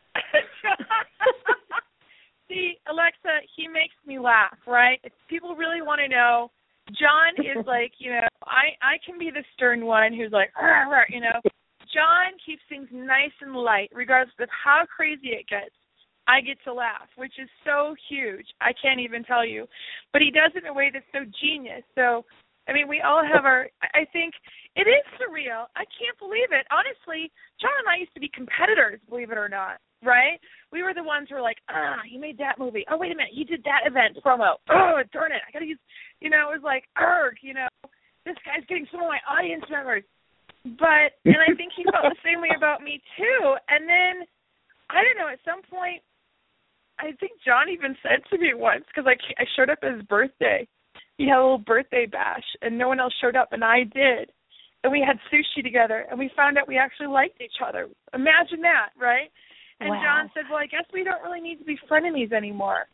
See, Alexa, he makes me laugh, right? If people really want to know, John is like, you know, I, I can be the stern one who's like, "Arr, arr," you know. John keeps things nice and light, regardless of how crazy it gets. I get to laugh, which is so huge. I can't even tell you. But he does it in a way that's so genius. So, I mean, we all have our, I think it is surreal. I can't believe it. Honestly, John and I used to be competitors, believe it or not, right? We were the ones who were like, ah, you made that movie. Oh, wait a minute, you did that event promo. Oh, darn it, I got to use, you know, it was like, erg, you know, this guy's getting some of my audience members. But, and I think he felt the same way about me too. And then, I don't know, at some point, I think John even said to me once, because I, I showed up at his birthday. He had a little birthday bash, and no one else showed up, and I did. And we had sushi together, and we found out we actually liked each other. Imagine that, right? And Wow. John said, well, I guess we don't really need to be frenemies anymore.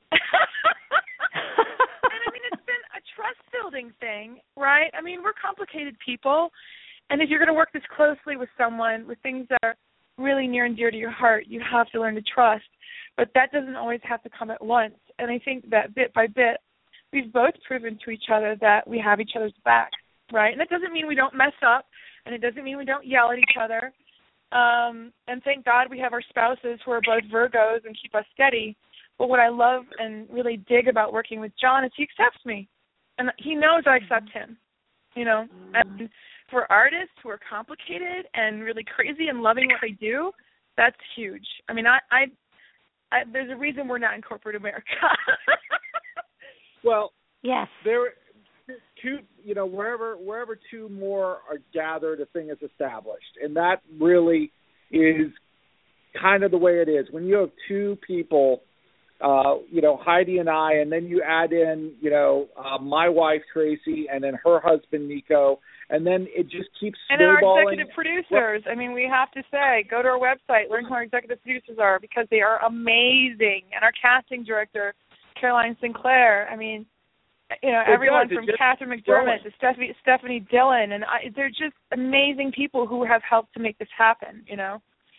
And, I mean, it's been a trust-building thing, right? I mean, we're complicated people, and if you're going to work this closely with someone, with things that are really near and dear to your heart, you have to learn to trust. But that doesn't always have to come at once. And I think that bit by bit, we've both proven to each other that we have each other's back, right? And that doesn't mean we don't mess up, and it doesn't mean we don't yell at each other. Um, and thank God we have our spouses who are both Virgos and keep us steady. But what I love and really dig about working with John is he accepts me. And he knows I accept him, you know. And for artists who are complicated and really crazy and loving what they do, that's huge. I mean, I, I, I there's a reason we're not in corporate America. Well, Yes. there, two, you know, wherever wherever two more are gathered, a thing is established, and that really is kind of the way it is. When you have two people, uh, you know, Heidi and I, and then you add in, you know, uh, my wife Tracy, and then her husband Nico, and then it just keeps and our snowballing. executive producers, I mean, we have to say, go to our website, learn who our executive producers are, because they are amazing. And our casting director, Caroline Sinclair, I mean, you know, It everyone does. It from just Catherine McDermott to Stephanie, Stephanie Dillon, and I, they're just amazing people who have helped to make this happen, you know.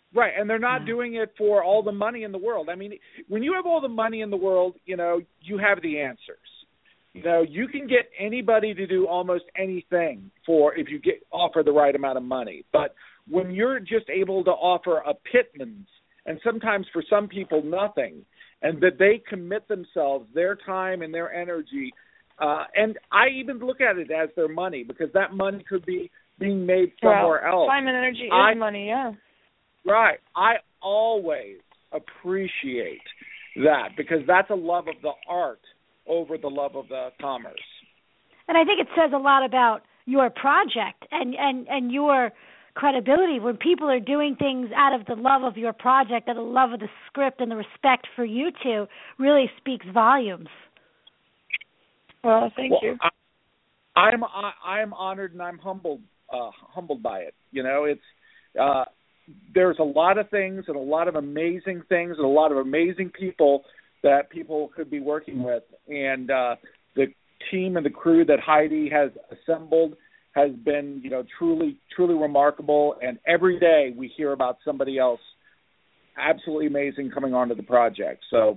Right, and they're not yeah. doing it for all the money in the world. I mean, when you have all the money in the world, you know, you have the answers. You know, you can get anybody to do almost anything for if you get offer the right amount of money. But when you're just able to offer a pittance, and sometimes for some people nothing, and that they commit themselves, their time and their energy, uh, and I even look at it as their money because that money could be being made somewhere well, else. Time and energy is I, money, yeah. Right. I always appreciate that because that's a love of the art over the love of the commerce. And I think it says a lot about your project and, and, and your credibility when people are doing things out of the love of your project, out of the love of the script and the respect for you two really speaks volumes. Well, thank well, you. I, I'm I, I'm honored and I'm humbled uh, humbled by it. You know, it's uh, there's a lot of things and a lot of amazing things and a lot of amazing people that people could be working with. And uh, the team and the crew that Heidi has assembled has been, you know, truly, truly remarkable. And every day we hear about somebody else absolutely amazing coming onto the project. So,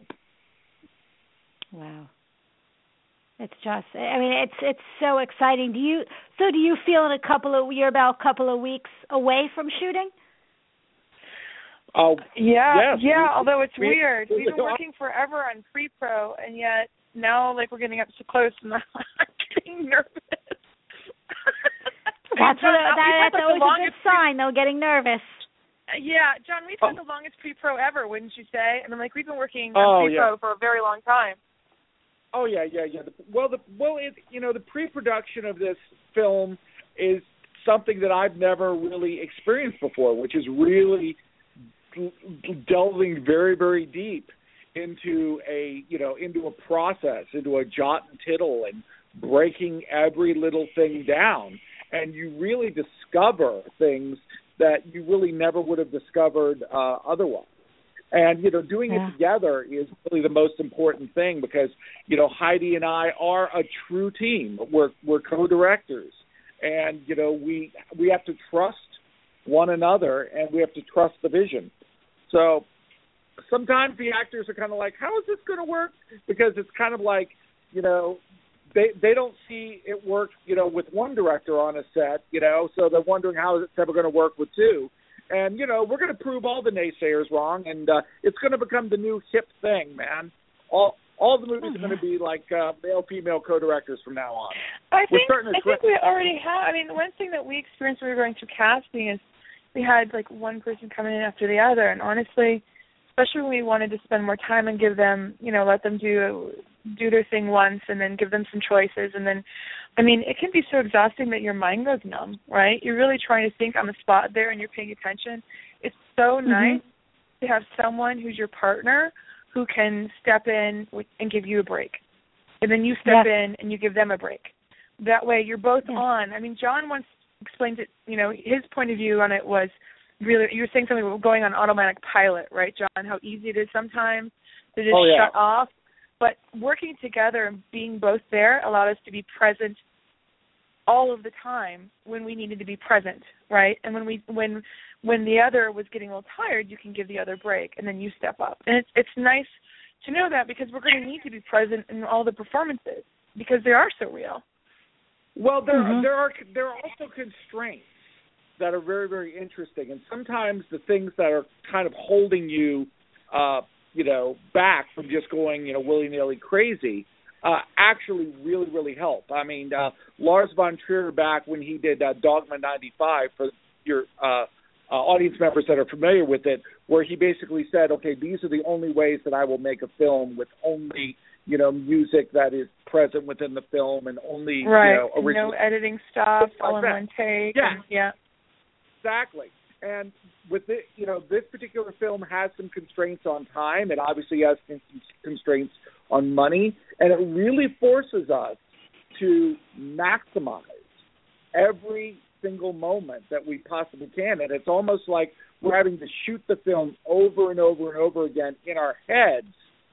wow. It's just, I mean, it's it's so exciting. Do you, so do you feel in a couple of, you're about a couple of weeks away from shooting? Oh, yeah, yes. yeah. We, although it's we, weird, we, we've been working forever on pre-pro, and yet now, like, we're getting up so close, and I'm getting nervous. That's John, what, that, had, that's like, always a good sign, though, getting nervous. Yeah, John, we've had oh. the longest pre-pro ever, wouldn't you say? I mean, like, we've been working oh, on pre-pro yeah. for a very long time. Oh yeah, yeah, yeah. Well, the well, it, you know, the pre-production of this film is something that I've never really experienced before, which is really delving very, very deep into a, you know, into a process, into a jot and tittle, and breaking every little thing down, and you really discover things that you really never would have discovered uh, otherwise. And, you know, doing yeah. it together is really the most important thing because, you know, Heidi and I are a true team. We're we're co-directors. And, you know, we we have to trust one another and we have to trust the vision. So sometimes the actors are kind of like, how is this going to work? Because it's kind of like, you know, they they don't see it work, you know, with one director on a set, you know, so they're wondering how is it ever going to work with two. And, you know, we're going to prove all the naysayers wrong, and uh, it's going to become the new hip thing, man. All all the movies oh, yeah. are going to be like uh, male-female co-directors from now on. I we're think, starting to I think we already have. I mean, one thing that we experienced when we were going through casting is we had, like, one person coming in after the other. And honestly, especially when we wanted to spend more time and give them, you know, let them do do their thing once and then give them some choices. And then, I mean, it can be so exhausting that your mind goes numb, right? You're really trying to think on the spot there and you're paying attention. It's so mm-hmm. nice to have someone who's your partner who can step in and give you a break. And then you step yeah. in and you give them a break. That way you're both yeah. on. I mean, John once explained it, you know, his point of view on it was really, you were saying something about going on automatic pilot, right, John? How easy it is sometimes to just oh, yeah. shut off. But working together and being both there allowed us to be present all of the time when we needed to be present, right? And when we when when the other was getting a little tired, you can give the other a break, and then you step up. And it's it's nice to know that because we're going to need to be present in all the performances because they are so real. Well, there mm-hmm. there are there are also constraints that are very, very interesting, and sometimes the things that are kind of holding you, uh, you know, back from just going, you know, willy-nilly crazy. Uh, actually really, really help. I mean, uh, Lars von Trier back when he did uh, Dogma ninety-five, for your uh, uh, audience members that are familiar with it, where he basically said, okay, these are the only ways that I will make a film with only, you know, music that is present within the film and only, right. you know, original. No editing stuff, all like in that. one take. Yeah. And, yeah. Exactly. And with it, you know, this particular film has some constraints on time. It obviously has some constraints on money, and it really forces us to maximize every single moment that we possibly can. And it's almost like we're having to shoot the film over and over and over again in our heads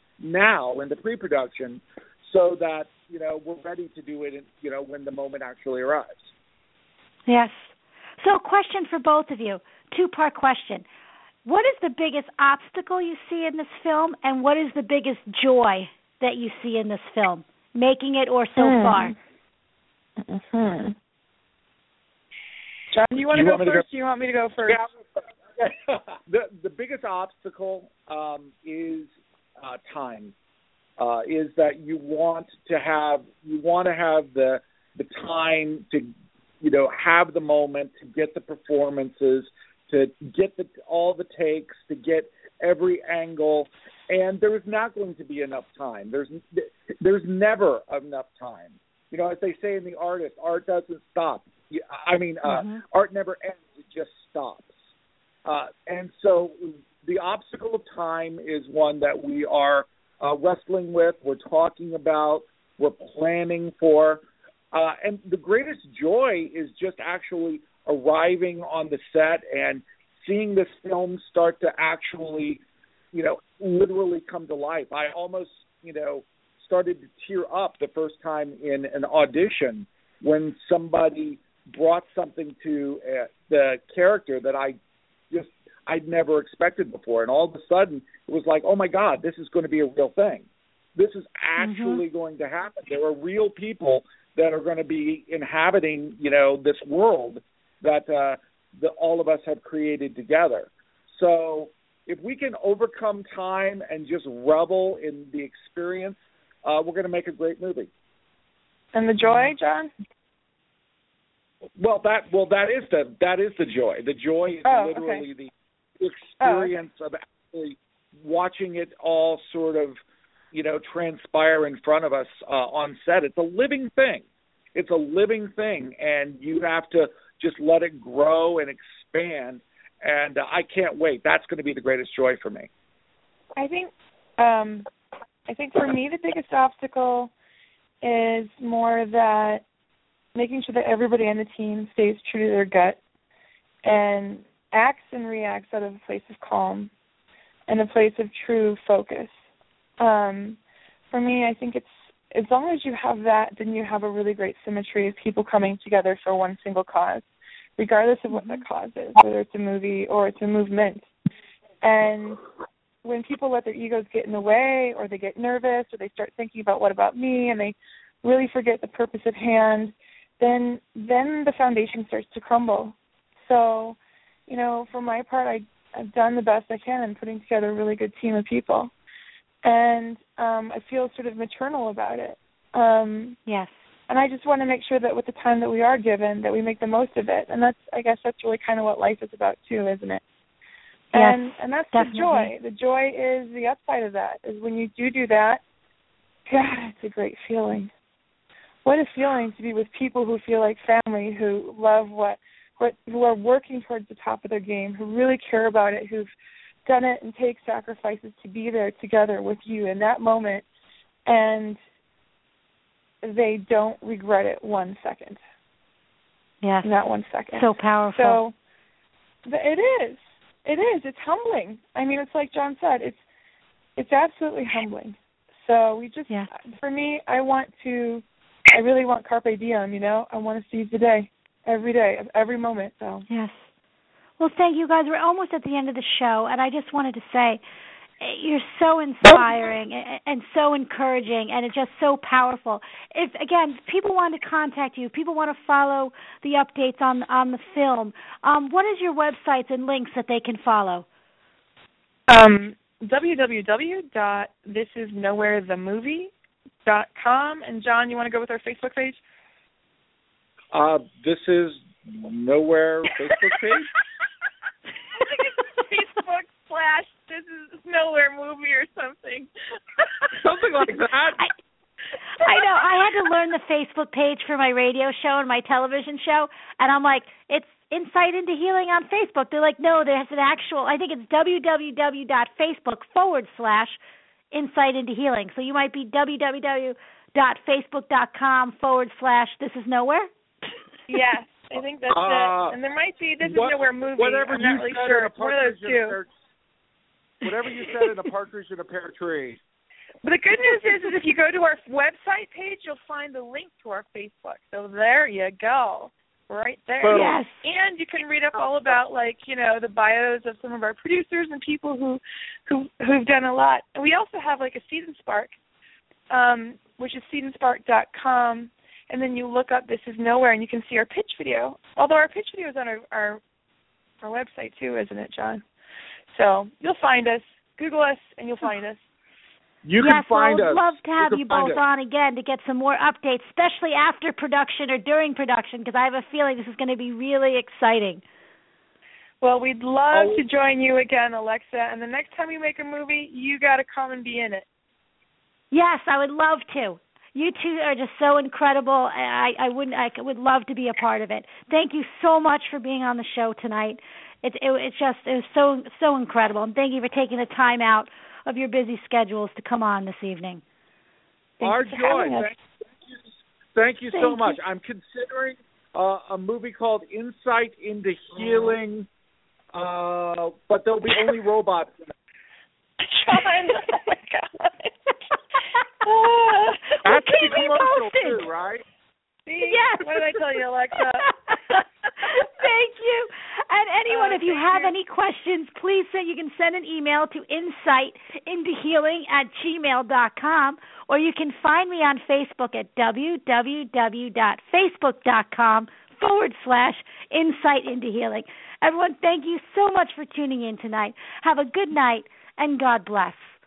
now in the pre-production so that, you know, we're ready to do it, in, you know, when the moment actually arrives. Yes. So question for both of you, two-part question. what is the biggest obstacle you see in this film, and what is the biggest joy that you see in this film, making it or so mm. far? Mm-hmm. John, do you want to you go want first? Go? Or do you want me to go first? Yeah. the the biggest obstacle um, is uh, time. Uh, is that you want to have you want to have the the time to you know have the moment, to get the performances, to get the all the takes, to get every angle, and there is not going to be enough time. There's there's never enough time. You know, as they say in the artist, art doesn't stop. I mean, uh, mm-hmm. art never ends; it just stops. Uh, and so, the obstacle of time is one that we are uh, wrestling with. We're talking about. We're planning for. Uh, and the greatest joy is just actually arriving on the set and seeing this film start to actually, you know, literally come to life. I almost, you know, started to tear up the first time in an audition when somebody brought something to uh, the character that I just, I'd never expected before. And all of a sudden, it was like, oh, my God, this is going to be a real thing. This is actually mm-hmm. going to happen. There are real people that are going to be inhabiting, you know, this world that, uh, that all of us have created together. So if we can overcome time and just revel in the experience, uh, we're going to make a great movie. And the joy, John? Well, that well that is the that is the joy. The joy is oh, literally okay. the experience oh, okay. of actually watching it all sort of, you know, transpire in front of us uh, on set. It's a living thing. It's a living thing, and you have to just let it grow and expand. And uh, I can't wait. That's going to be the greatest joy for me. I think, um, I think for me the biggest obstacle is more that making sure that everybody on the team stays true to their gut and acts and reacts out of a place of calm and a place of true focus. Um, for me, I think it's as long as you have that, then you have a really great symmetry of people coming together for one single cause, regardless of what that cause is, whether it's a movie or it's a movement. And when people let their egos get in the way, or they get nervous, or they start thinking about what about me, and they really forget the purpose at hand, then then the foundation starts to crumble. So, you know, for my part, I, I've done the best I can in putting together a really good team of people. And um, I feel sort of maternal about it. Um, yes. And I just want to make sure that with the time that we are given, that we make the most of it. And that's, I guess that's really kind of what life is about too, isn't it? Yes, and and that's definitely. the joy. The joy is the upside of that, is when you do do that, God, it's a great feeling. What a feeling to be with people who feel like family, who love what, what who are working towards the top of their game, who really care about it, who've done it and take sacrifices to be there together with you in that moment, and they don't regret it one second. Yes. Not one second. So powerful. So it is. It is. It's humbling. I mean, it's like John said, it's it's absolutely humbling. So we just, yes. for me, I want to, I really want carpe diem, you know. I want to seize the day, every day, every moment. So yes. Well, thank you, guys. We're almost at the end of the show, and I just wanted to say you're so inspiring and so encouraging, and it's just so powerful. If, again, people want to contact you, people want to follow the updates on on the film, um, what is your websites and links that they can follow? Um, w w w dot this is nowhere the movie dot com. And, John, you want to go with our Facebook page? Uh, this is Nowhere Facebook page? I think it's Facebook slash This Is Nowhere Movie or something. Something like that. I, I know. I had to learn the Facebook page for my radio show and my television show, and I'm like, it's Insight into Healing on Facebook. They're like, no, there's an actual, I think it's www.facebook forward slash Insight into Healing. So you might be www.facebook.com forward slash This Is Nowhere. Yes. I think that's uh, it. And there might be This what, Is Nowhere Movie. Whatever I'm you not really said sure. in a It's one of those two. Pear, whatever you said in a partridge in a pear tree. But the good news is, is if you go to our website page, you'll find the link to our Facebook. So there you go. right there. Boom. Yes. And you can read up all about, like, you know, the bios of some of our producers and people who, who, who've done a lot. And we also have, like, a Seed and Spark, um, which is seed and spark dot com. And then you look up This Is Nowhere, and you can see our pitch video. Although our pitch video is on our, our, our website, too, isn't it, John? So you'll find us. Google us, and you'll find us. You yes, can find well, I would us. love to have you, you both on again to get some more updates, especially after production or during production, because I have a feeling this is going to be really exciting. Well, we'd love oh. to join you again, Alexa, and the next time you make a movie, you got to come and be in it. Yes, I would love to. You two are just so incredible. I, I wouldn't. I would love to be a part of it. Thank you so much for being on the show tonight. It, it, it's just it was so so incredible, and thank you for taking the time out of your busy schedules to come on this evening. Thank Our you joy. for Thank you, thank you thank so much. You. I'm considering uh, a movie called Insight into Healing, uh, but there'll be only robots in it. John, oh my God. That's keep the me commercial posted. too, right? See? Yes. What did I tell you, Alexa? Thank you. And anyone, Uh, if you thank have you. any questions, please send, you can send an email to insight into healing at gmail dot com, or you can find me on Facebook at www.facebook.com forward slash insight into healing. Everyone, thank you so much for tuning in tonight. Have a good night, and God bless.